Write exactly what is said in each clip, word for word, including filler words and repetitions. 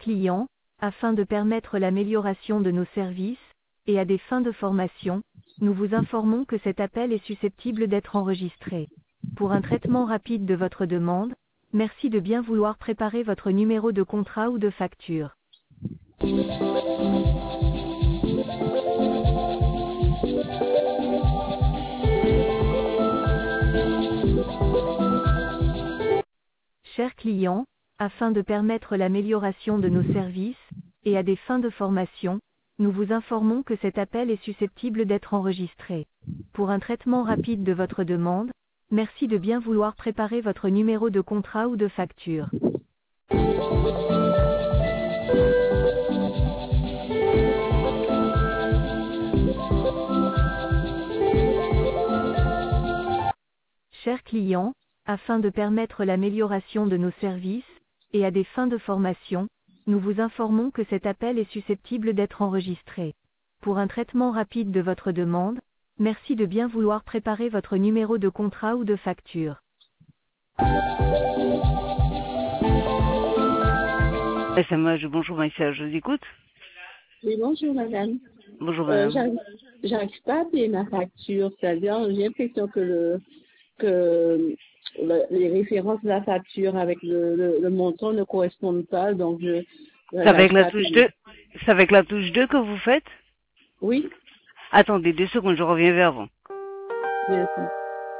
client, afin de permettre l'amélioration de nos services, et à des fins de formation, nous vous informons que cet appel est susceptible d'être enregistré. Pour un traitement rapide de votre demande, merci de bien vouloir préparer votre numéro de contrat ou de facture. Chers clients, afin de permettre l'amélioration de nos services, et à des fins de formation, nous vous informons que cet appel est susceptible d'être enregistré. Pour un traitement rapide de votre demande, merci de bien vouloir préparer votre numéro de contrat ou de facture. Chers clients, afin de permettre l'amélioration de nos services, et à des fins de formation, nous vous informons que cet appel est susceptible d'être enregistré. Pour un traitement rapide de votre demande, merci de bien vouloir préparer votre numéro de contrat ou de facture. S M H, bonjour Maïssa, je vous écoute. Oui, bonjour madame. Bonjour Euh, madame. j'arrive j'arrive pas à payer ma facture, c'est-à-dire j'ai l'impression que le que le- les références de la facture avec le, le, le montant ne correspondent pas, donc je C'est avec j'arrive pas la à touche payer. deux C'est avec la touche deux que vous faites? Oui, Attendez deux secondes, je reviens vers vous. bien sûr.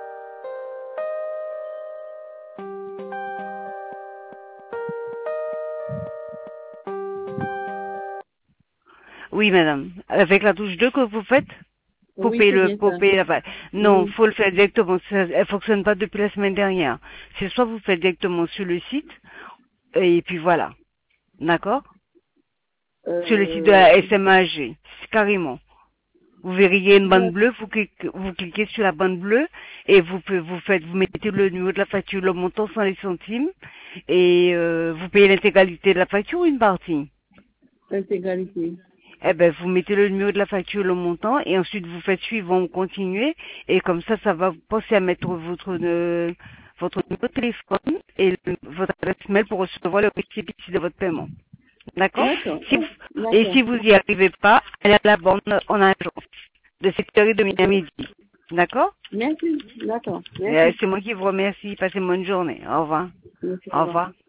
Oui madame, avec la touche deux que vous faites? Pour Oui, payer c'est le, bien pour ça. payer la fa- Non, Oui. faut le faire directement, ça, elle fonctionne pas depuis la semaine dernière. C'est soit vous faites directement sur le site, et puis voilà. D'accord? Sur le site de Euh, la S M A G, carrément. Vous verriez une bande bleue, vous cliquez, vous cliquez sur la bande bleue et vous, pe- vous faites, vous mettez le numéro de la facture, le montant sans les centimes et euh, vous payez l'intégralité de la facture ou une partie. intégralité. Eh ben, vous mettez le numéro de la facture, le montant et ensuite vous faites suivre, on continue et comme ça, ça va vous penser à mettre votre euh, votre numéro de téléphone et le- votre adresse mail pour recevoir le récépissé de votre paiement. D'accord? D'accord. Si Oh, vous- Et d'accord. si vous n'y arrivez pas, allez à la borne en agence de sept heures trente à midi. D'accord? Merci. D'accord. Euh, Merci. C'est moi qui vous remercie. Passez une bonne journée. Au revoir. Merci. Au Au revoir. revoir.